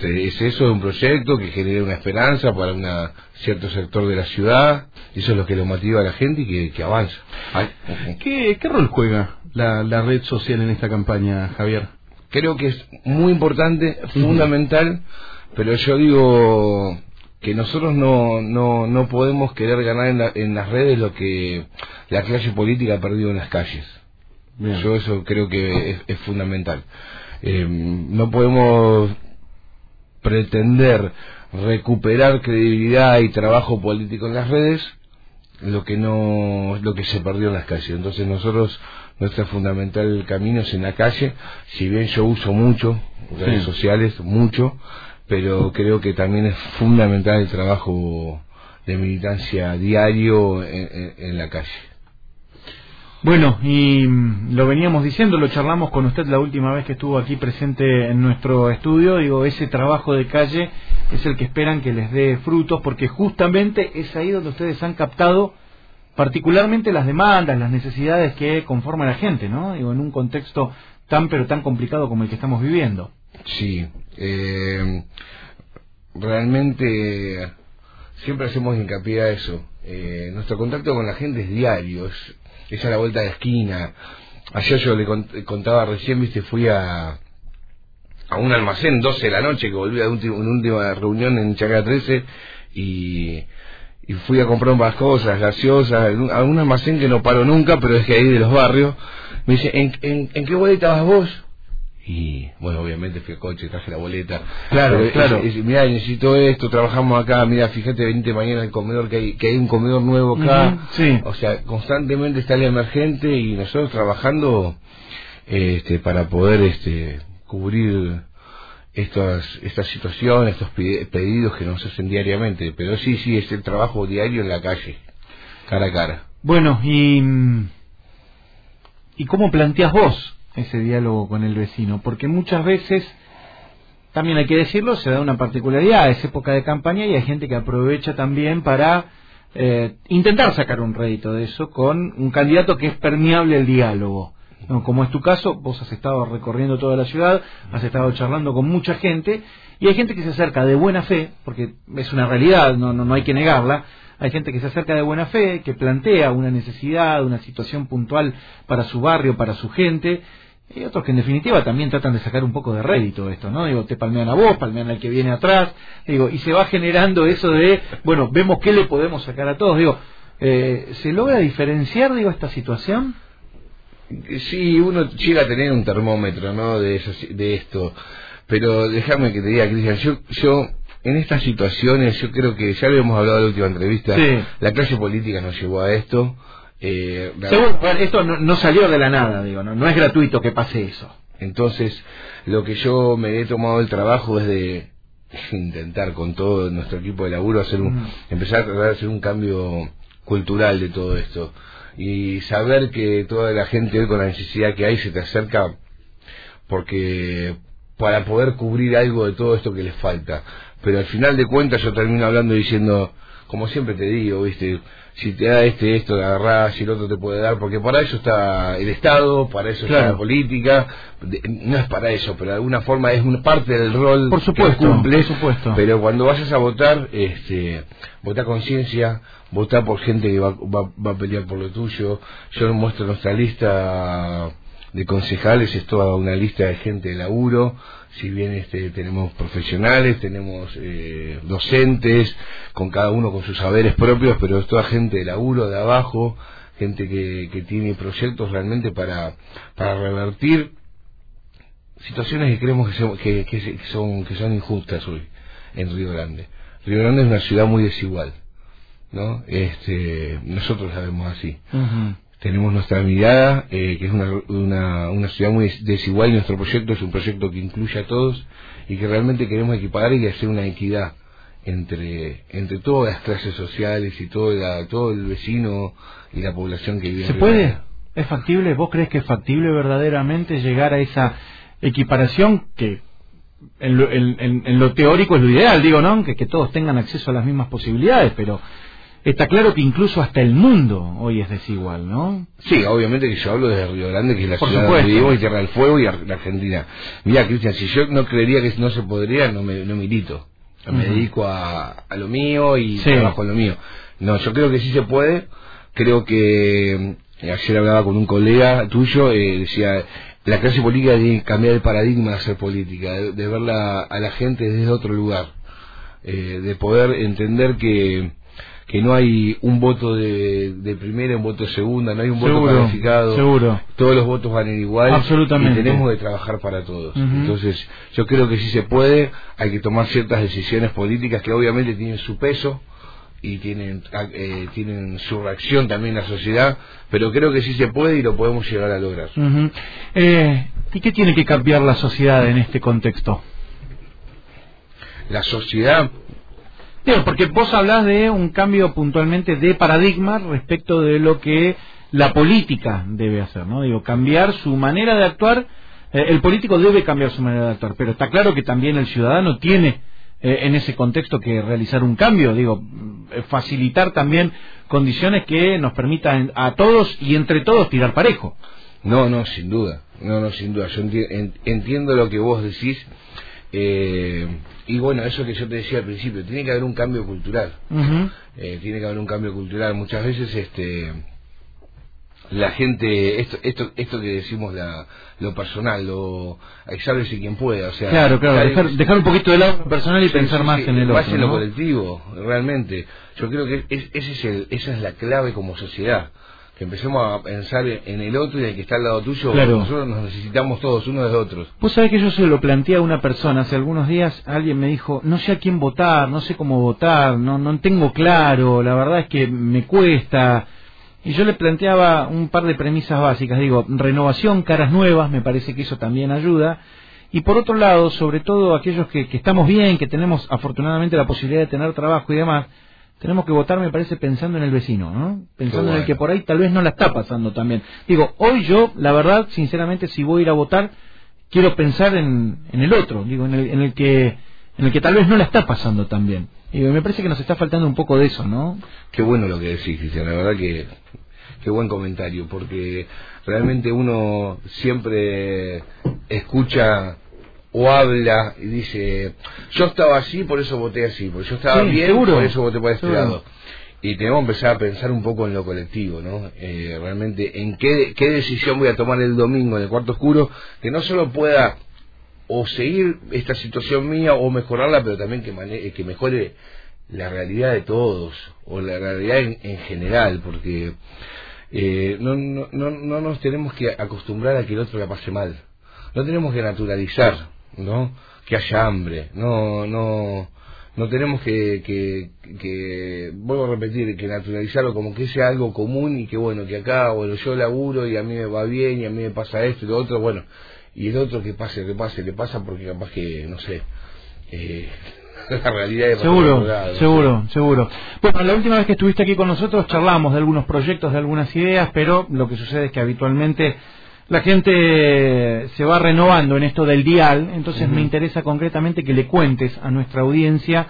es eso, un proyecto que genere una esperanza para un cierto sector de la ciudad, y eso es lo que lo motiva a la gente y que avanza. ¿Qué rol juega la red social en esta campaña, Javier? Creo que es muy importante, fundamental, pero yo digo que nosotros no podemos querer ganar en las redes lo que la clase política ha perdido en las calles. Bien. Yo eso creo que es fundamental. No podemos pretender recuperar credibilidad y trabajo político en las redes lo que se perdió en las calles. Entonces nuestro fundamental camino es en la calle, si bien yo uso mucho redes sociales, mucho, pero creo que también es fundamental el trabajo de militancia diario en la calle. Bueno, y lo veníamos diciendo, lo charlamos con usted la última vez que estuvo aquí presente en nuestro estudio. Digo, ese trabajo de calle es el que esperan que les dé frutos, porque justamente es ahí donde ustedes han captado particularmente las demandas, las necesidades que conforman a la gente, ¿no? Digo, en un contexto tan complicado como el que estamos viviendo. Sí, realmente siempre hacemos hincapié a eso. Nuestro contacto con la gente es diario, es a la vuelta de la esquina. Ayer yo le contaba recién, fui a un almacén 12 de la noche, que volví de una última reunión en Chacra 13, y fui a comprar unas cosas gaseosas a un almacén que no paro nunca, pero es que ahí de los barrios. Me dice, ¿en qué boleta vas vos? Y bueno, obviamente fui a coche, traje la boleta. Claro. Mirá, necesito esto, trabajamos acá, mira, fíjate, venite mañana al comedor, que hay un comedor nuevo acá. Sí. O sea, constantemente está el emergente y nosotros trabajando para poder cubrir estas situaciones, estos pedidos que nos hacen diariamente. Pero sí, es el trabajo diario en la calle, cara a cara. Bueno, ¿y cómo planteas vos ese diálogo con el vecino? Porque muchas veces, también hay que decirlo, se da una particularidad, es época de campaña y hay gente que aprovecha también para intentar sacar un rédito de eso con un candidato que es permeable al diálogo. No, como es tu caso, vos has estado recorriendo toda la ciudad, has estado charlando con mucha gente, y hay gente que se acerca de buena fe, porque es una realidad, no hay que negarla. Hay gente que se acerca de buena fe, que plantea una necesidad, una situación puntual para su barrio, para su gente, y otros que en definitiva también tratan de sacar un poco de rédito de esto, ¿no? Digo, te palmean a vos, palmean al que viene atrás, digo, y se va generando eso de, bueno, vemos qué le podemos sacar a todos. Digo, ¿se logra diferenciar, esta situación? Sí, uno llega a tener un termómetro, ¿no?, de esto, pero déjame que te diga, Cristian, yo en estas situaciones, yo creo que ya lo hemos hablado en la última entrevista, la clase política nos llevó a esto. Esto no salió de la nada, no es gratuito que pase eso. Entonces, lo que yo me he tomado el trabajo es de intentar con todo nuestro equipo de laburo empezar a tratar de hacer un cambio cultural de todo esto, y saber que toda la gente hoy, con la necesidad que hay, se te acerca porque para poder cubrir algo de todo esto que les falta. Pero al final de cuentas yo termino hablando diciendo, como siempre te digo, si te da esto te agarrás, y el otro te puede dar, porque para eso está el Estado, para eso está la política. No es para eso, pero de alguna forma es una parte del rol, por supuesto, que cumple. Por supuesto. Pero cuando vayas a votar, votá conciencia, votá por gente que va a pelear por lo tuyo. Yo muestro nuestra lista de concejales, es toda una lista de gente de laburo. Si bien tenemos profesionales, tenemos docentes, con cada uno con sus saberes propios, pero es toda gente de laburo, de abajo, gente que tiene proyectos realmente para revertir situaciones que creemos que son injustas hoy en Río Grande. Río Grande es una ciudad muy desigual, ¿no? Nosotros la vemos así. Tenemos nuestra mirada, que es una ciudad muy desigual, y nuestro proyecto es un proyecto que incluye a todos y que realmente queremos equiparar y hacer una equidad entre todas las clases sociales y todo el vecino y la población que vive. ¿Se puede? ¿Es factible? ¿Vos crees que es factible verdaderamente llegar a esa equiparación que en lo teórico es lo ideal, ¿no? Que todos tengan acceso a las mismas posibilidades, pero está claro que incluso hasta el mundo hoy es desigual, ¿no? Sí, obviamente que yo hablo desde Río Grande, que es la Por ciudad supuesto. donde vivo, y Tierra del Fuego, y la Argentina. Mira, Cristian, si yo no creería que no se podría, no milito. Me dedico a lo mío y trabajo en lo mío. No, yo creo que sí se puede. Creo que ayer hablaba con un colega tuyo, decía, la clase política tiene que cambiar el paradigma de hacer política, de ver a la gente desde otro lugar, de poder entender que no hay un voto de primera, un voto de segunda, no hay un voto calificado, todos los votos valen igual, absolutamente, y tenemos que trabajar para todos. Entonces yo creo que sí se puede, hay que tomar ciertas decisiones políticas que obviamente tienen su peso y tienen su reacción también en la sociedad, pero creo que sí se puede y lo podemos llegar a lograr. ¿Y qué tiene que cambiar la sociedad en este contexto? La sociedad... Digo, porque vos hablás de un cambio puntualmente de paradigma respecto de lo que la política debe hacer, ¿no? Digo, cambiar su manera de actuar, el político debe cambiar su manera de actuar, pero está claro que también el ciudadano tiene en ese contexto que realizar un cambio, digo, facilitar también condiciones que nos permitan a todos y entre todos tirar parejo. No, sin duda, sin duda, yo entiendo lo que vos decís. Y bueno, eso que yo te decía al principio, tiene que haber un cambio cultural. Tiene que haber un cambio cultural. Muchas veces la gente, esto que decimos, lo personal, sálvese quien pueda, o sea, claro, dejar un poquito de lado lo personal y pensar más en el otro, más en lo ¿no? colectivo, realmente. Yo creo que esa es la clave como sociedad, que empecemos a pensar en el otro y en el que está al lado tuyo. Claro. Nosotros nos necesitamos todos unos de otros. Vos sabés que yo se lo planteé a una persona hace algunos días. Alguien me dijo, no sé a quién votar, no sé cómo votar, no tengo claro, la verdad es que me cuesta. Y yo le planteaba un par de premisas básicas, digo, renovación, caras nuevas, me parece que eso también ayuda. Y por otro lado, sobre todo aquellos que estamos bien, que tenemos afortunadamente la posibilidad de tener trabajo y demás, tenemos que votar, me parece, pensando en el vecino, ¿no? Pensando en el que por ahí tal vez no la está pasando también. Digo, hoy yo, la verdad, sinceramente, si voy a ir a votar, quiero pensar en el otro, digo, en el que tal vez no la está pasando tan bien. Digo, me parece que nos está faltando un poco de eso, ¿no? Qué bueno lo que decís, Cristian, la verdad que qué buen comentario, porque realmente uno siempre escucha o habla y dice, yo estaba así, por eso voté así, porque yo estaba bien, seguro, por eso voté por este lado. Y tenemos que empezar a pensar un poco en lo colectivo, ¿no? Realmente, en qué decisión voy a tomar el domingo en el cuarto oscuro, que no solo pueda o seguir esta situación mía o mejorarla, pero también que mejore la realidad de todos, o la realidad en general, porque no nos tenemos que acostumbrar a que el otro la pase mal. No tenemos que naturalizar, ¿no? Que haya hambre, no tenemos que vuelvo a repetir, que naturalizarlo como que sea algo común y que bueno, que acá, bueno, yo laburo y a mí me va bien y a mí me pasa esto y lo otro, bueno, y el otro que pase, le pasa porque capaz que, no sé, la realidad es seguro. Bueno, la última vez que estuviste aquí con nosotros charlamos de algunos proyectos, de algunas ideas, pero lo que sucede es que habitualmente la gente se va renovando en esto del dial, entonces me interesa concretamente que le cuentes a nuestra audiencia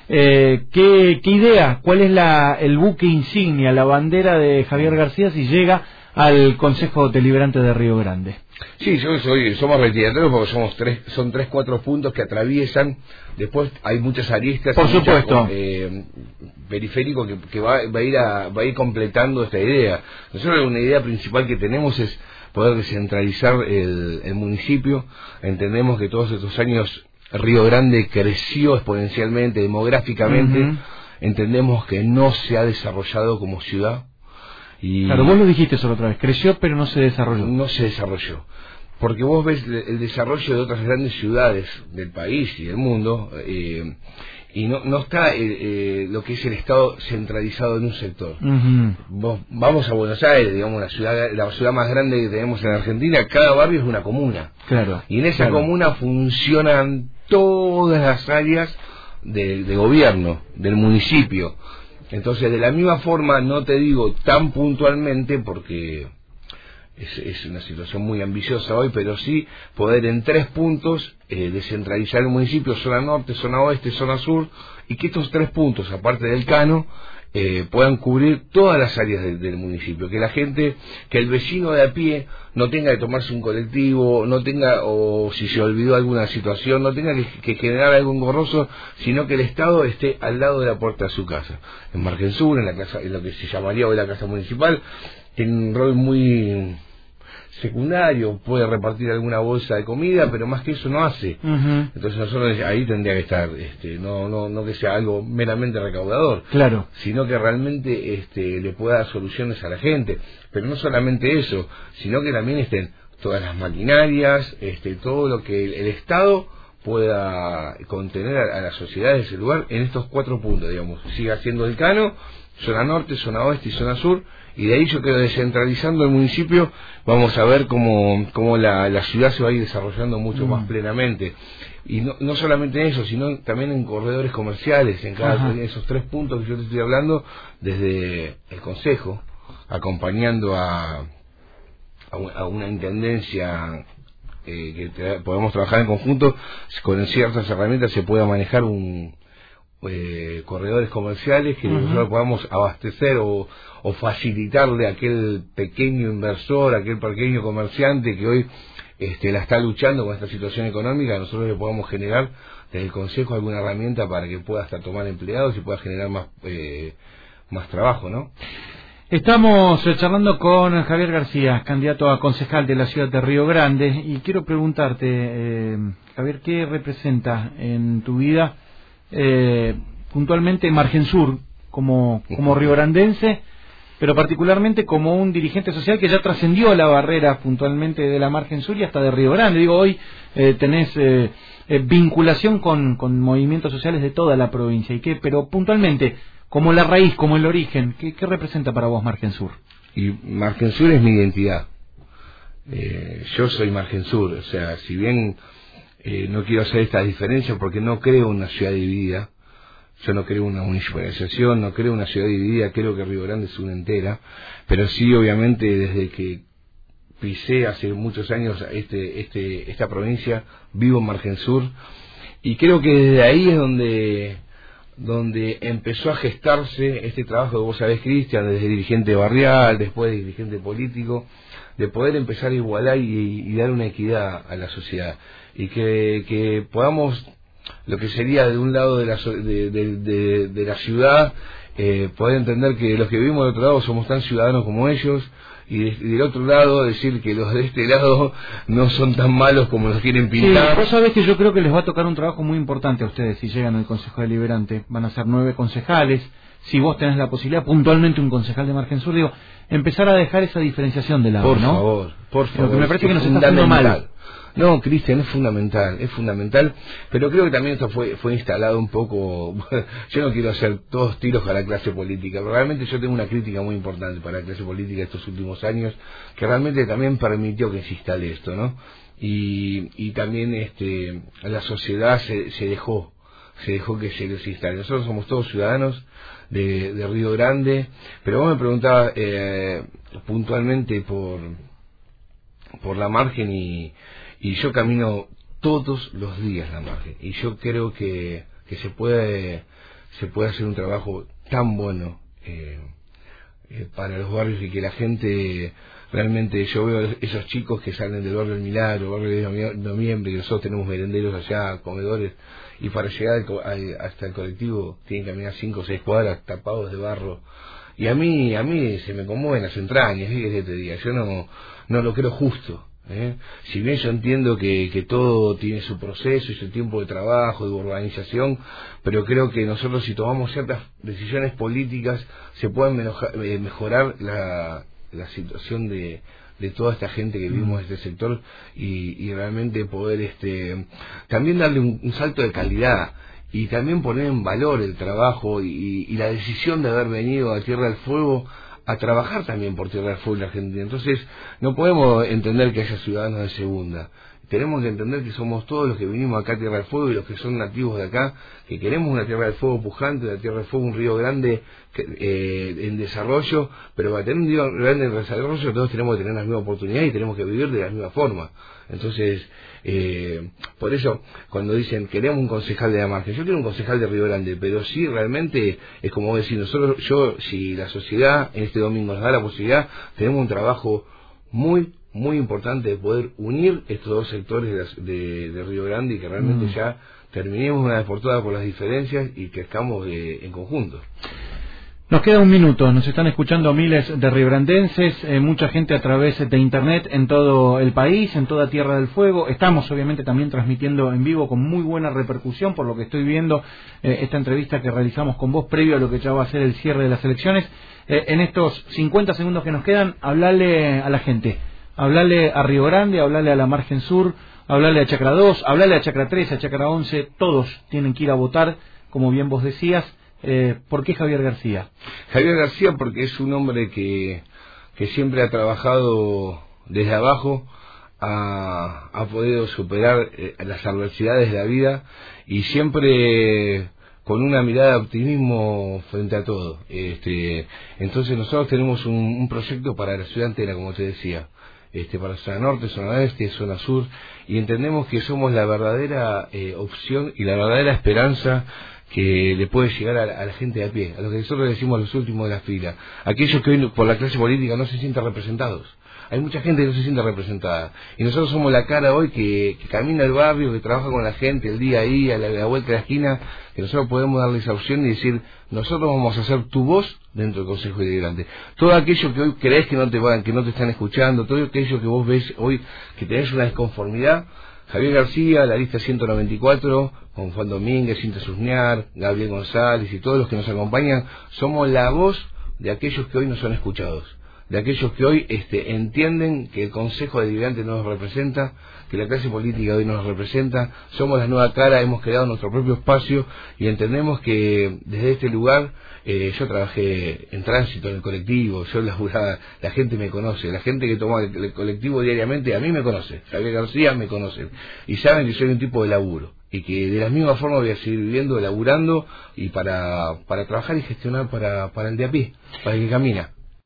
qué idea, cuál es el buque insignia, la bandera de Javier García si llega al Consejo Deliberante de Río Grande. Sí, somos reiteratorios porque son 3-4 puntos que atraviesan, después hay muchas aristas, por supuesto, periférico que va a ir completando esta idea. Nosotros una idea principal que tenemos es poder descentralizar el municipio. Entendemos que todos estos años Río Grande creció exponencialmente, demográficamente. Entendemos que no se ha desarrollado como ciudad. Claro, vos lo dijiste eso la otra vez, creció pero no se desarrolló. No se desarrolló. Porque vos ves el desarrollo de otras grandes ciudades del país y del mundo, y no está lo que es el Estado centralizado en un sector. Vamos a Buenos Aires, digamos, la ciudad más grande que tenemos en Argentina, cada barrio es una comuna. Claro. Y en esa comuna funcionan todas las áreas de gobierno, del municipio. Entonces, de la misma forma, no te digo tan puntualmente, porque es una situación muy ambiciosa hoy, pero sí poder en 3 puntos descentralizar el municipio, zona norte, zona oeste, zona sur, y que estos 3 puntos, aparte del Cano, puedan cubrir todas las áreas del municipio, que la gente, que el vecino de a pie no tenga que tomarse un colectivo, no tenga, o si se olvidó alguna situación, no tenga que generar algo engorroso, sino que el Estado esté al lado de la puerta de su casa. En Margen Sur, en la casa, en lo que se llamaría hoy la casa municipal, tiene un rol muy secundario, puede repartir alguna bolsa de comida, pero más que eso no hace. Entonces nosotros ahí tendría que estar, no que sea algo meramente recaudador, claro, sino que realmente le pueda dar soluciones a la gente. Pero no solamente eso, sino que también estén todas las maquinarias, todo lo que el Estado pueda contener a la sociedad de ese lugar en estos 4 puntos, digamos. Siga siendo el Cano, zona norte, zona oeste y zona sur, y de ahí yo creo, descentralizando el municipio, vamos a ver cómo la ciudad se va a ir desarrollando mucho más plenamente. Y no solamente eso, sino también en corredores comerciales, en cada de esos 3 puntos que yo te estoy hablando, desde el Consejo, acompañando a una intendencia que podemos trabajar en conjunto, con ciertas herramientas se pueda manejar corredores comerciales que nosotros podamos abastecer o facilitarle a aquel pequeño inversor, a aquel pequeño comerciante que hoy la está luchando con esta situación económica. Nosotros le podamos generar desde el Consejo alguna herramienta para que pueda hasta tomar empleados y pueda generar más trabajo, ¿no? Estamos charlando con Javier García, candidato a concejal de la ciudad de Río Grande, y quiero preguntarte, Javier, ¿qué representa en tu vida puntualmente Margen Sur como riograndense, pero particularmente como un dirigente social que ya trascendió la barrera puntualmente de la Margen Sur y hasta de Río Grande? Digo, hoy tenés vinculación con movimientos sociales de toda la provincia, pero puntualmente, como la raíz, como el origen, ¿qué representa para vos Margen Sur? Y Margen Sur es mi identidad. Yo soy Margen Sur, o sea, si bien no quiero hacer esta diferencia porque no creo una ciudad dividida, yo no creo una municipalización, no creo una ciudad dividida, creo que Río Grande es una entera, pero sí, obviamente, desde que pisé hace muchos años esta provincia, vivo en Margen Sur, y creo que desde ahí es donde empezó a gestarse este trabajo que vos sabés, Cristian, desde dirigente barrial, después de dirigente político, de poder empezar a igualar y dar una equidad a la sociedad, y que podamos, lo que sería de un lado de la ciudad, poder entender que los que vivimos del otro lado somos tan ciudadanos como ellos, y del otro lado decir que los de este lado no son tan malos como los quieren pintar. Sí, vos sabés que yo creo que les va a tocar un trabajo muy importante a ustedes si llegan al Consejo Deliberante. Van a ser 9 concejales. Si vos tenés la posibilidad, puntualmente un concejal de Margen Sur, digo, empezar a dejar esa diferenciación de lado, por ¿no? favor. Porque me parece que nos está haciendo mal. No, Cristian, es fundamental, pero creo que también esto fue instalado un poco. Yo no quiero hacer todos tiros a la clase política, pero realmente yo tengo una crítica muy importante para la clase política estos últimos años, que realmente también permitió que se instale esto, ¿no? Y también la sociedad se dejó que se instale. Nosotros somos todos ciudadanos de Río Grande, pero vos me preguntabas puntualmente por la margen, y yo camino todos los días la margen, y yo creo que se puede hacer un trabajo tan bueno para los barrios, y que la gente realmente, yo veo esos chicos que salen del barrio del Milagro, barrio de Noviembre, que nosotros tenemos merenderos allá, comedores, y para llegar hasta el colectivo tienen que caminar 5 o 6 cuadras tapados de barro, y a mí se me conmueven las entrañas, ¿qué te diga? Yo no lo creo justo. Si bien yo entiendo que todo tiene su proceso y su tiempo de trabajo, de urbanización, pero creo que nosotros, si tomamos ciertas decisiones políticas, se pueden mejorar la situación de toda esta gente que vivimos en este sector, y realmente poder también darle un salto de calidad, y también poner en valor el trabajo y la decisión de haber venido a Tierra del Fuego a trabajar también por Tierra del Fuego en la Argentina. Entonces no podemos entender que haya ciudadanos de segunda. tenemos que entender que somos todos los que vinimos acá a Tierra del Fuego y los que son nativos de acá, que queremos una Tierra del Fuego pujante, una Tierra del Fuego, un Río Grande en desarrollo, pero para tener un Río Grande en desarrollo todos tenemos que tener la misma oportunidad y tenemos que vivir de la misma forma. Entonces, por eso, cuando dicen queremos un concejal de la margen, yo quiero un concejal de Río Grande, pero sí realmente es como decir, si la sociedad en este domingo nos da la posibilidad, tenemos un trabajo muy importante de poder unir estos dos sectores de Río Grande y que realmente ya terminemos una vez por todas por las diferencias y crezcamos en conjunto. Nos queda un minuto, nos están escuchando miles de riograndenses, mucha gente a través de internet en todo el país, en toda Tierra del Fuego. Estamos obviamente también transmitiendo en vivo con muy buena repercusión, por lo que estoy viendo esta entrevista que realizamos con vos previo a lo que ya va a ser el cierre de las elecciones. En estos 50 segundos que nos quedan, hablale a la gente, hablale a Río Grande, hablale a la Margen Sur, hablale a Chacra 2, hablale a Chacra 3, a Chacra 11, todos tienen que ir a votar, como bien vos decías. ¿Por qué Javier García? Javier García porque es un hombre que siempre ha trabajado desde abajo, ha podido superar las adversidades de la vida y siempre con una mirada de optimismo frente a todo. Entonces nosotros tenemos un proyecto para la ciudad entera, como te decía, para zona norte, zona oeste, zona sur, y entendemos que somos la verdadera opción y la verdadera esperanza que le puede llegar a la gente de a pie, a lo que nosotros decimos los últimos de la fila, aquellos que hoy por la clase política no se sienten representados. Hay mucha gente que no se siente representada y nosotros somos la cara hoy que camina el barrio, que trabaja con la gente el día a día, a la vuelta de la esquina, que nosotros podemos darle esa opción y decir, nosotros vamos a ser tu voz dentro del Consejo Deliberante. Todo aquello que hoy crees que no te están escuchando, todo aquello que vos ves hoy que tenés una desconformidad, Javier García, la lista 194, con Juan Domínguez, Cinta Susniar, Gabriel González y todos los que nos acompañan, somos la voz de aquellos que hoy no son escuchados, de aquellos que hoy entienden que el Consejo Deliberante no nos representa, que la clase política hoy no nos representa, somos la nueva cara, hemos creado nuestro propio espacio y entendemos que desde este lugar, yo trabajé en tránsito, en el colectivo, yo laburaba, la gente me conoce, la gente que toma el colectivo diariamente a mí me conoce, Javier García me conoce y saben que soy un tipo de laburo y que de la misma forma voy a seguir viviendo, laburando y para trabajar y gestionar para el de a pie, para el que camina.